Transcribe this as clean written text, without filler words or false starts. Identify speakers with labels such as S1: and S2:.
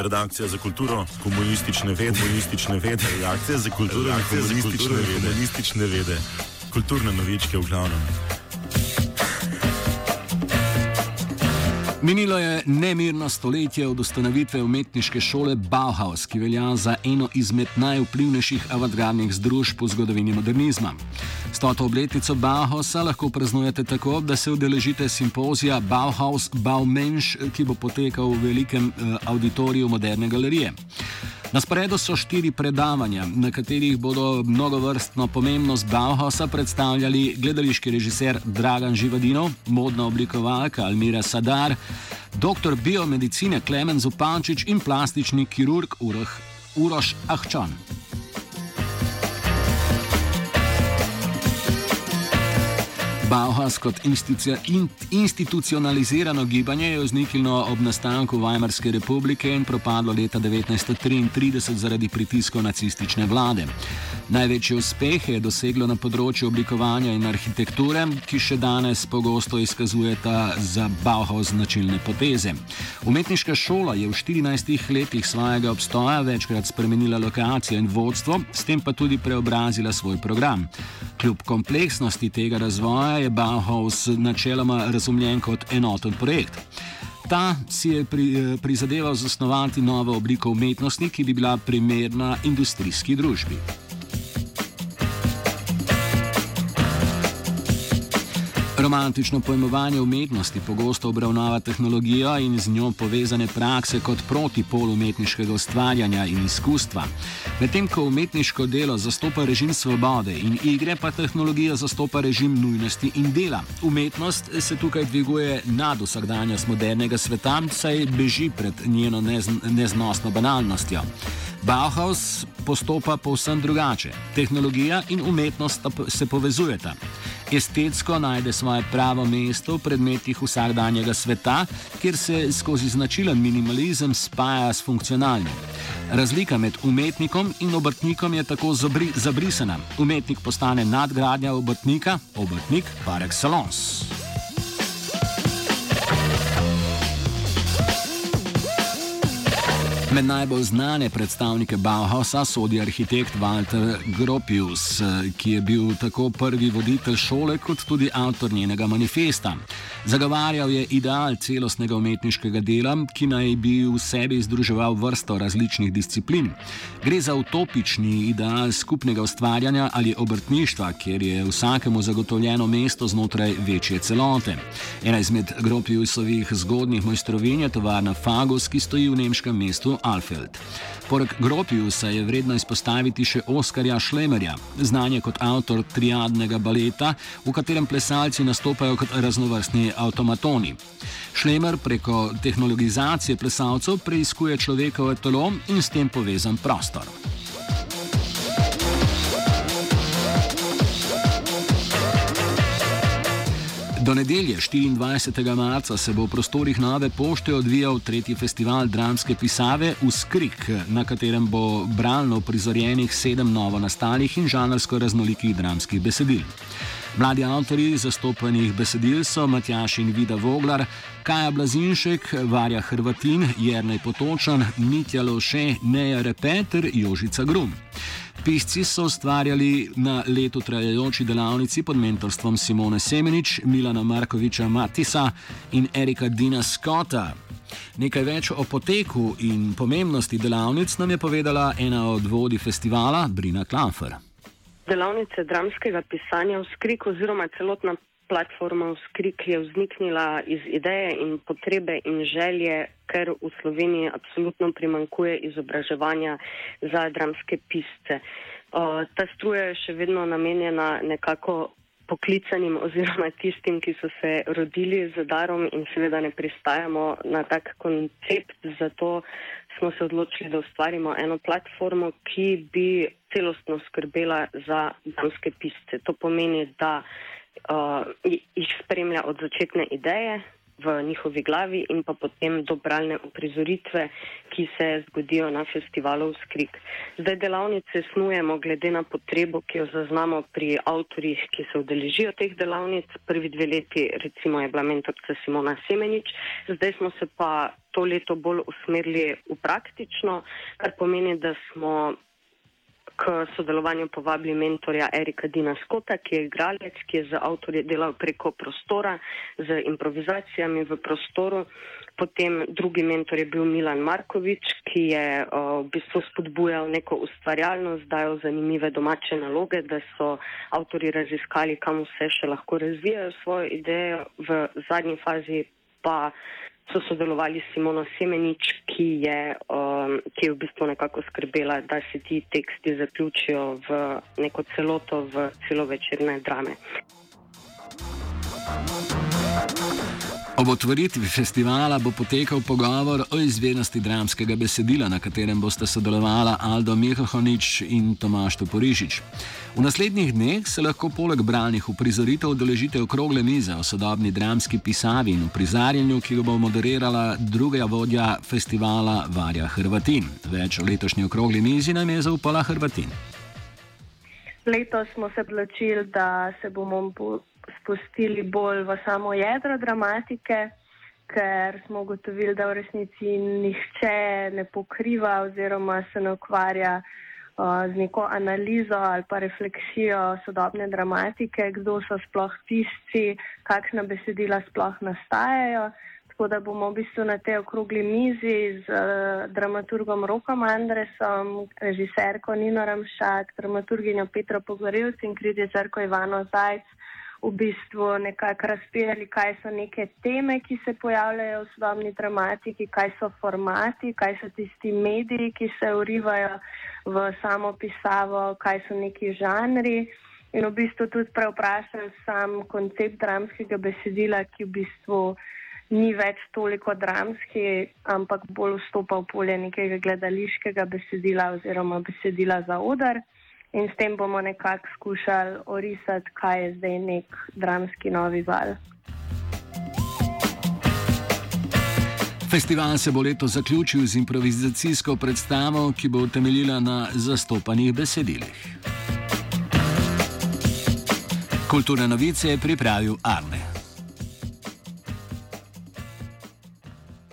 S1: redakcija za kulturo, komunistične vede, redakcija za kulturo, komunistične vede, kulturne novičke v glavnem.
S2: Minilo je nemirno stoletje od ustanovitve umetniške šole Bauhaus, ki velja za eno izmed najvplivnejših avantgardnih združb v zgodovini modernizma. 100. obletnico Bauhausa lahko praznujete tako, da se udeležite simpozija Bauhaus Baumensch, ki bo potekal v velikem auditoriju Moderne galerije. Na sporedu so 4 predavanja, na katerih bodo mnogovrstno pomembnost Bauhausa predstavljali gledališki režiser Dragan Živadinov, modna oblikovalka Almira Sadar, doktor biomedicine Klemen Zupančič in plastični kirurg Uroš Ahčan. Bauhaus kot institucionalizirano gibanje je vzniknilo ob nastanku Weimarske republike in propadlo leta 1933 zaradi pritiskov nacistične vlade. Največje uspehe je doseglo na področju oblikovanja in arhitekture, ki še danes pogosto izkazujeta za Bauhaus značilne poteze. Umetniška šola je v 14 letih svojega obstoja večkrat spremenila lokacijo in vodstvo, s tem pa tudi preobrazila svoj program. Kljub kompleksnosti tega razvoja je Bauhaus načeloma razumljen kot enoten projekt. Ta si je prizadeval zasnovati novo obliko umetnosti, ki bi bila primerna industrijski družbi. Romantično pojmovanje umetnosti pogosto obravnava tehnologijo in z njo povezane prakse kot protipol umetniškega ustvarjanja in izkustva. Medtem ko umetniško delo zastopa režim svobode in igre, pa tehnologija zastopa režim nujnosti in dela. Umetnost se tukaj dviguje nad vsakdanjost modernega sveta, saj beži pred njeno neznosno banalnostjo. Bauhaus postopa povsem drugače. Tehnologija in umetnost se povezujeta. Estetsko najde svoje pravo mesto v predmetih vsakdanjega sveta, kjer se skozi značilen minimalizem spaja s funkcionalnim. Razlika med umetnikom in obrtnikom je tako zabrisana. Umetnik postane nadgradnja obrtnika, obrtnik par excellence. Med najbolj znane predstavnike Bauhausa sodi arhitekt Walter Gropius, ki je bil tako prvi voditelj šole kot tudi avtor njenega manifesta. Zagovarjal je ideal celostnega umetniškega dela, ki naj bi v sebi združeval vrsto različnih disciplin. Gre za utopični ideal skupnega ustvarjanja ali obrtništva, kjer je vsakemu zagotovljeno mesto znotraj večje celote. Ena izmed Gropiusovih zgodnjih mojstrovin je tovarna Fagus, ki stoji v nemškem mestu Alfeld. Poleg Gropiusa je vredno izpostaviti še Oskarja Schlemmerja, znan je kot avtor triadnega baleta, v katerem plesalci nastopajo kot raznovrstni avtomatoni. Schlemmer preko tehnologizacije plesalcev preiskuje človekovo telo in s tem povezan prostor. Do nedelje 24. marca se bo v prostorih Nove pošte odvijal 3. festival dramske pisave Vzkrik, na katerem bo bralno prizorjenih 7 novo nastalih in žanrsko raznolikih dramskih besedil. Mladi avtorji zastopanih besedil so Matjaž in Vida Voglar, Kaja Blazinšek, Varja Hrvatin, Jernej Potočan, Mitja Lovše, Neja Repe ter Jožica Grum. Pisci so ustvarjali na leto trajajoči delavnici pod mentorstvom Simone Semenič, Milana Markoviča Matisa in Erika Dina Scotta. Nekaj več o poteku in pomembnosti delavnic nam je povedala ena od vodij festivala, Brina Klamfer.
S3: Delavnice dramskega pisanja Vzkrik oziroma celotna platforma Vzkrik je vzniknila iz ideje in potrebe in želje, ker v Sloveniji absolutno primanjkuje izobraževanja za dramske pisce. Ta struja je še vedno namenjena nekako poklicanim oziroma tistim, ki so se rodili z darom in seveda ne pristajamo na tak koncept, zato smo se odločili, da ustvarimo eno platformo, ki bi celostno skrbela za dramske pisce. To pomeni, da jih spremlja od začetne ideje v njihovi glavi in pa potem do bralne uprizoritve, ki se zgodijo na festivalu Skrik. Zdaj delavnice snujemo glede na potrebo, ki jo zaznamo pri avtorjih, ki se udeležijo teh delavnic. Prvi 2 leti recimo je bila mentorica Simona Semenič, zdaj smo se pa to leto bolj usmerili v praktično, kar pomeni, da smo k sodelovanju povabili mentorja Erika Dina Skota, ki je igralec, ki je z avtorji delal preko prostora, z improvizacijami v prostoru. Potem drugi mentor je bil Milan Markovič, ki je v bistvu spodbujal neko ustvarjalnost, dajal zanimive domače naloge, da so avtorji raziskali, kam vse še lahko razvijajo svojo idejo. V zadnji fazi pa so sodelovali s Simono Semenič, ki je v bistvu nekako skrbela, da se ti teksti zaključijo v neko celoto, v celovečerne drame.
S2: Ob otvoritvi festivala bo potekal pogovor o izvednosti dramskega besedila, na katerem bosta sodelovala Aldo Mihohonič in Tomaž Toporišič. V naslednjih dneh se lahko poleg bralnih uprizoritev udeležite okrogle mize o sodobni dramski pisavi in uprizarjanju, ki ga bo moderirala druga vodja festivala Varja Hrvatin. Več o letošnji okrogli mizi nam je zaupala Hrvatin.
S4: Letos smo se odločili, da se bomo spustili bolj v samo jedro dramatike, ker smo ugotovili, da v resnici nihče ne pokriva oziroma se ne ukvarja z neko analizo ali pa refleksijo sodobne dramatike, kdo so sploh pisci, kakšna besedila sploh nastajajo. Tako da bomo v bistvu na tej okrogli mizi z dramaturgom Rokom Andresom, režiserko Nino Ramšak, dramaturginjo Petro Pogorevc in kritičarko Ivano Zajc v bistvu nekako razpirali, kaj so neke teme, ki se pojavljajo v sodobni dramatiki, kaj so formati, kaj so tisti mediji, ki se vrivajo v samo pisavo, kaj so neki žanri in v bistvu tudi preoprašali sam koncept dramskega besedila, ki v bistvu ni več toliko dramski, ampak bolj vstopa v polje nekega gledališkega besedila oziroma besedila za oder. In s tem bomo nekako skušali orisati, kaj je zdaj nek dramski novi val.
S2: Festival se bo letos zaključil z improvizacijsko predstavo, ki bo temeljila na zastopanih besedilih. Kulturne novice je pripravil Arne.